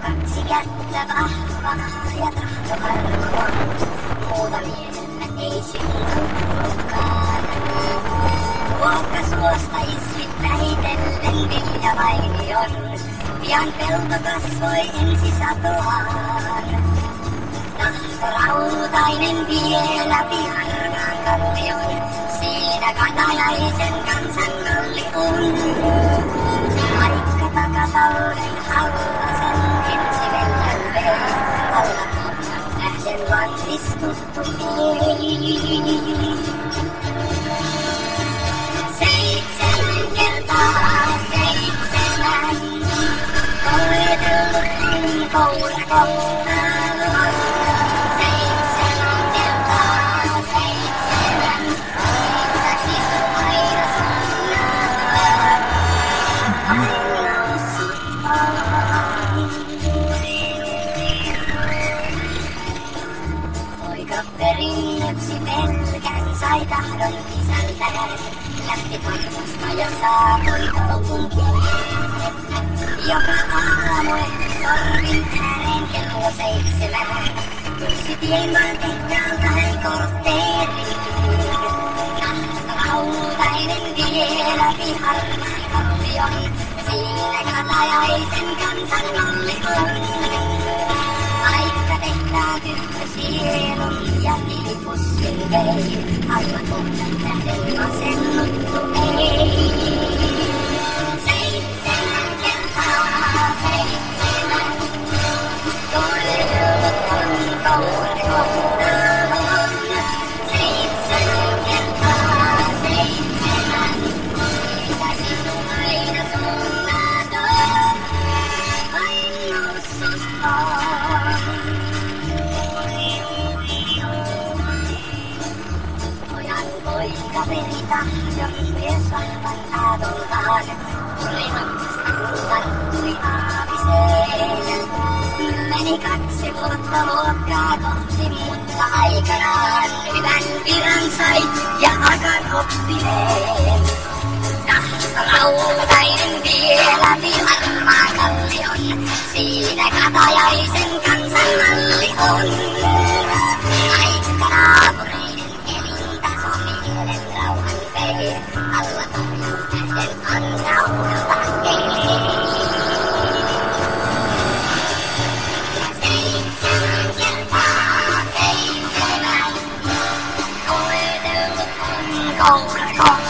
kaksi kättä vahvana ja tahto harvoin. Muutamien ei syntynytkään. Luokka suostaisit vähitellen viljavainion. Pian pelto kasvoi ensisatoaan. Tahto rautainen vie läpi harmaan kallion. Siinä katajaisen kansan malli on. Vaikka takatalven hallasen ensi veljan vei. Alla turhan nähden vannistuttu ei. 7 kertaa 7. Koetellut en koura kohtaan. 7 kertaa 7. Siitä sisu aina suunnaan. Olen noussut vaan. Poika perinnöksi pelkän sai tahdon isältään. Lähti toivosta ja saapui kaupunkiin. Joka aamu sorvin ääreen kello 7. Kurssi tien tehtaalta hän kortteeriin. Rautainen vie läpi harmaan kallion. Siinä katajaisen kansan malli on. Vaikka tehtaa tyttö sielun ja tilipussin vei. Alla kohdan tähden masennuttu ei. 7 kertaa 7. Koetellut on koura kohtaan. 7 kertaa 7. Siitä sisu aina suunnaton. Vain noussut on. Pojan poika veri tahdon myös vahvan tahdoltaan. Kulemasta tarttui aaviseen. Meni 2 vuotta luokkaa kohti, mutta aikanaan hyvän viran sai ja akan oppineen. Tahto rautainen vie läpi harmaan kallion. Siinä katajaisen kansan malli on. Vaikka naapureiden elintaso mielen rauhan vei. Alla torjun tähden antauduta ei. 7 kertaa 7. Koetellut on koura kohtaan.